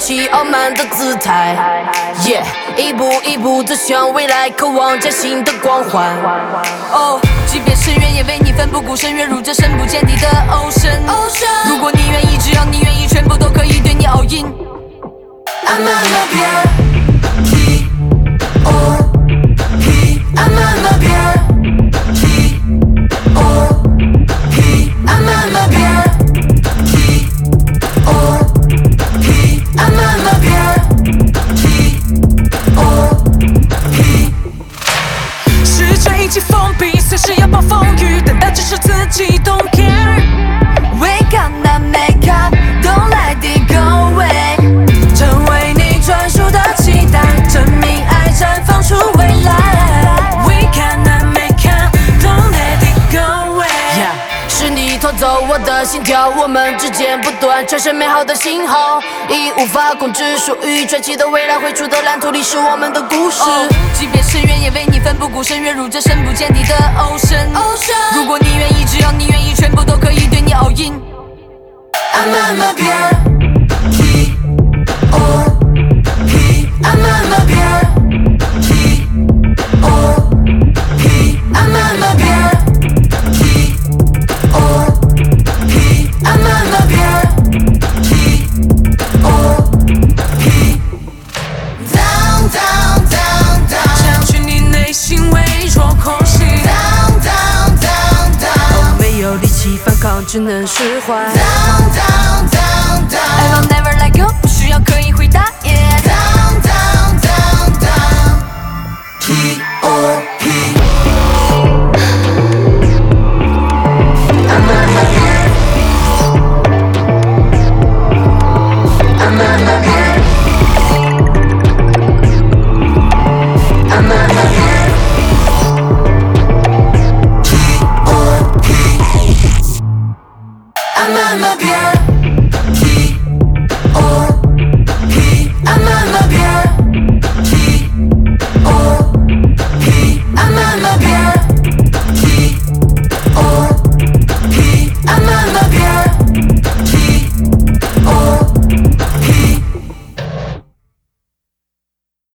起傲慢的姿态 ，Yeah， 一步一步走向未来，渴望崭新的光环。哦，即便深渊也为你奋不顾身，跃入这深不见底的 ocean。如果你愿意，只要你愿意，全部都可以对你 all in。I'm on the pier, T O P. I'm on the pier, T O P. I'm on the pier, T O P. I'm on the pier, T O P. 世界已经封闭，随时要暴风雨，等待只是自己 don't care。 Wake up, not make up, don't let it go away。成为你专属的期待，证明爱绽放出未来。 We cannot make up, don't let it go away。 是你偷走我的心跳，我们之间不断传声美好的信号，已无法控制，属于传奇的未来，绘出的蓝图里是我们的故事。即便深渊也为你奋不顾身，跃入这深不见底的 ocean。如果你愿意，只要你愿意，全部都可以对你 all in。I'm on the pier, T O P. I'm on the pier, T O P. I'm on the pier, T O P. I'm on the pier, T O P. Down, down, down, down. 占据你内心微弱空隙。 Down, down, down, down. 没有力气反抗，只能释怀。Down, down, down, down. I will never let go， 不需要刻意回答。